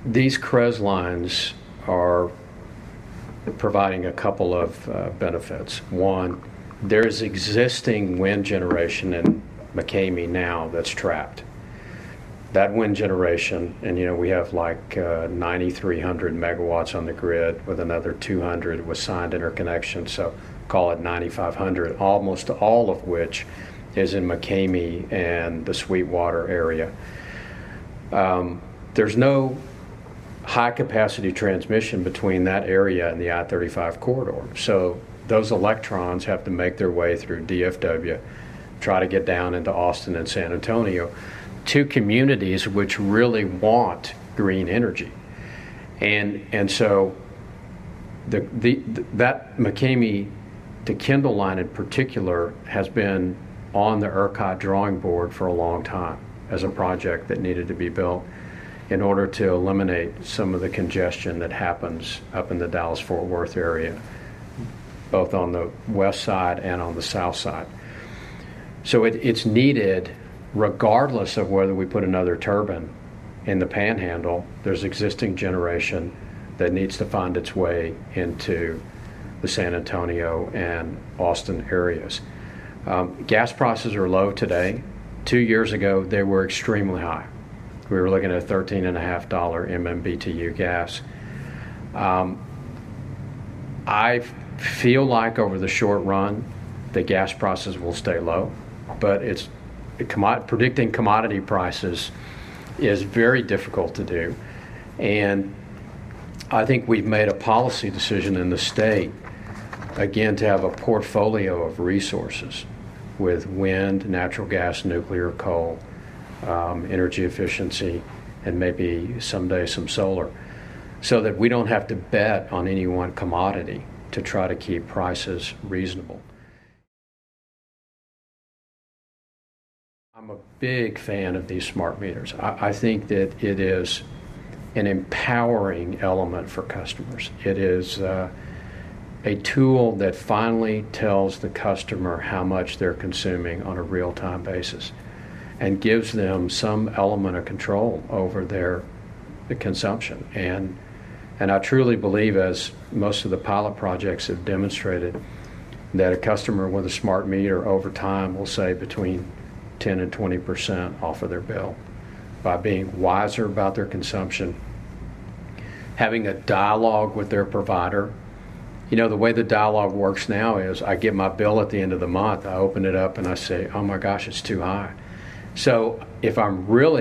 these CREZ lines are providing a couple of benefits. One, there's existing wind generation in McCamey now that's trapped. That wind generation, and we have like 9,300 megawatts on the grid with another 200 with signed interconnection, so call it 9,500, almost all of which is in McCamey and the Sweetwater area. There's no high capacity transmission between that area and the I-35 corridor. So those electrons have to make their way through DFW, try to get down into Austin and San Antonio, two communities which really want green energy. And so that McCamey to Kendall line in particular has been on the ERCOT drawing board for a long time as a project that needed to be built in order to eliminate some of the congestion that happens up in the Dallas-Fort Worth area, both on the west side and on the south side. So it's needed regardless of whether we put another turbine in the Panhandle. There's existing generation that needs to find its way into the San Antonio and Austin areas. Gas prices are low today. 2 years ago, they were extremely high. We were looking at $13.50 MMBTU gas. I feel like over the short run, the gas prices will stay low, but predicting commodity prices is very difficult to do. And I think we've made a policy decision in the state, again, to have a portfolio of resources with wind, natural gas, nuclear, coal, energy efficiency, and maybe someday some solar, so that we don't have to bet on any one commodity to try to keep prices reasonable. I'm a big fan of these smart meters. I think that it is an empowering element for customers. It is a tool that finally tells the customer how much they're consuming on a real-time basis and gives them some element of control over the consumption. And I truly believe, as most of the pilot projects have demonstrated, that a customer with a smart meter over time will save between 10 and 20% off of their bill by being wiser about their consumption, having a dialogue with their provider. The way the dialogue works now is I get my bill at the end of the month, I open it up and I say, oh my gosh, it's too high. So if I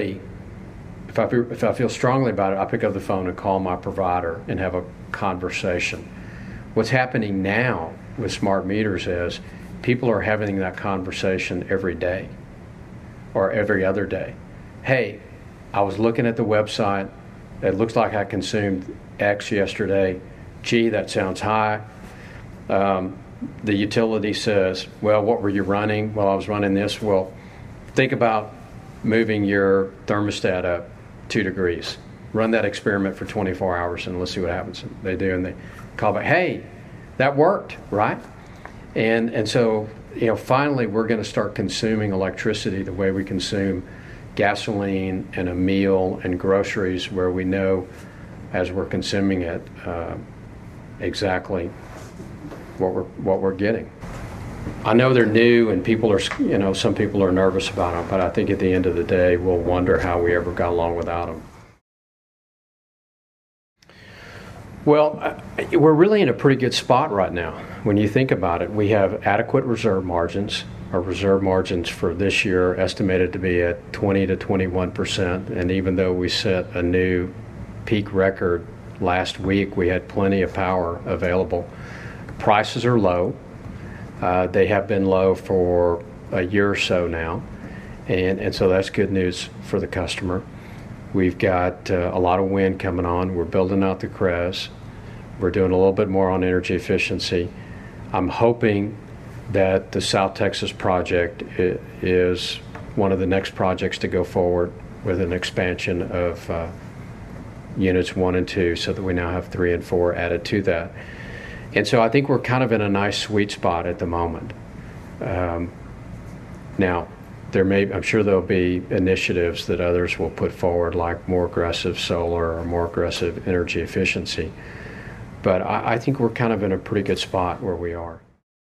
feel strongly about it, I pick up the phone and call my provider and have a conversation. What's happening now with smart meters is people are having that conversation every day or every other day. Hey, I was looking at the website. It looks like I consumed X yesterday. Gee, that sounds high. The utility says, well, what were you running? Well, I was running this. Well, think about moving your thermostat up 2 degrees. Run that experiment for 24 hours and let's see what happens. They do, and they call back, hey, that worked, right? And so, finally we're going to start consuming electricity the way we consume gasoline and a meal and groceries, where we know as we're consuming it exactly what we're getting. I know they're new and people are, some people are nervous about them, but I think at the end of the day, we'll wonder how we ever got along without them. Well, we're really in a pretty good spot right now. When you think about it, we have adequate reserve margins. Our reserve margins for this year are estimated to be at 20 to 21%. And even though we set a new peak record last week, we had plenty of power available. Prices are low. They have been low for a year or so now, and so that's good news for the customer. We've got a lot of wind coming on. We're building out the CREZ. We're doing a little bit more on energy efficiency. I'm hoping that the South Texas project is one of the next projects to go forward with an expansion of units 1 and 2, so that we now have 3 and 4 added to that. And so I think we're kind of in a nice sweet spot at the moment. Now, I'm sure there'll be initiatives that others will put forward, like more aggressive solar or more aggressive energy efficiency. But I think we're kind of in a pretty good spot where we are.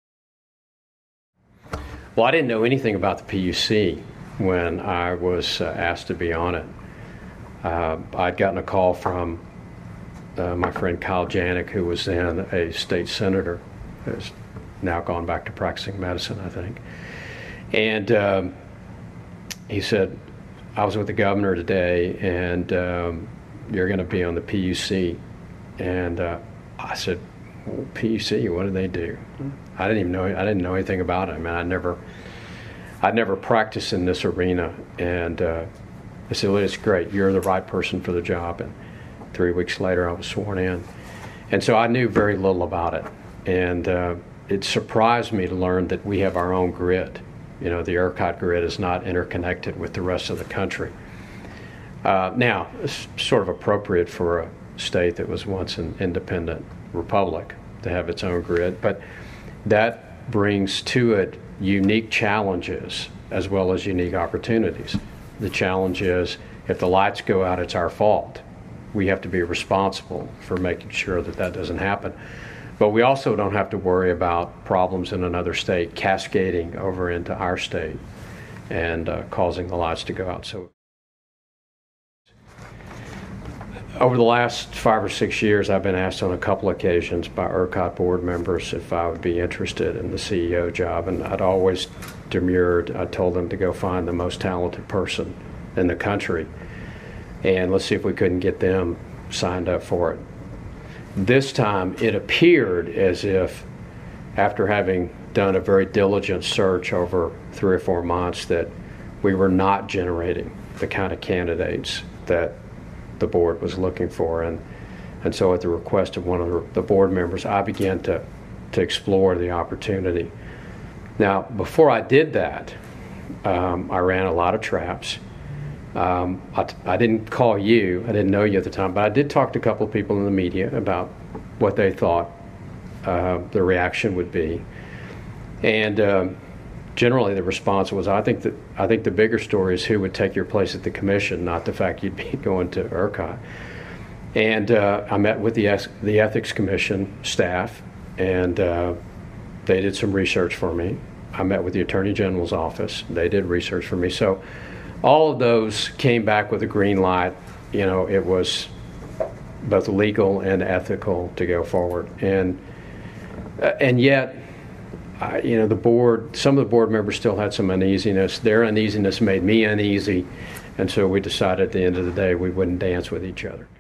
Well, I didn't know anything about the PUC when I was asked to be on it. I'd gotten a call from my friend Kyle Janik, who was then a state senator, who's now gone back to practicing medicine, I think. And he said, I was with the governor today, and you're going to be on the PUC. And I said, well, PUC, what do they do? I didn't know anything about it. I mean, I'd never practiced in this arena. And I said, well, it's great. You're the right person for the job. And 3 weeks later, I was sworn in. And so I knew very little about it. And it surprised me to learn that we have our own grid. You know, the ERCOT grid is not interconnected with the rest of the country. Now, it's sort of appropriate for a state that was once an independent republic to have its own grid, but that brings to it unique challenges as well as unique opportunities. The challenge is, if the lights go out, it's our fault. We have to be responsible for making sure that that doesn't happen. But we also don't have to worry about problems in another state cascading over into our state and causing the lights to go out. So over the last 5 or 6 years, I've been asked on a couple occasions by ERCOT board members if I would be interested in the CEO job, and I'd always demurred. I told them to go find the most talented person in the country, and let's see if we couldn't get them signed up for it. This time, it appeared as if, after having done a very diligent search over 3 or 4 months, that we were not generating the kind of candidates that the board was looking for. And so at the request of one of the board members, I began to explore the opportunity. Now, before I did that, I ran a lot of traps. I didn't call you, I didn't know you at the time, but I did talk to a couple of people in the media about what they thought the reaction would be. And generally the response was, I think the bigger story is who would take your place at the commission, not the fact you'd be going to ERCOT. And I met with the Ethics Commission staff, and they did some research for me. I met with the Attorney General's office. They did research for me. So all of those came back with a green light. You know, it was both legal and ethical to go forward. And yet, you know, the board, some of the board members still had some uneasiness. Their uneasiness made me uneasy, and so we decided at the end of the day we wouldn't dance with each other.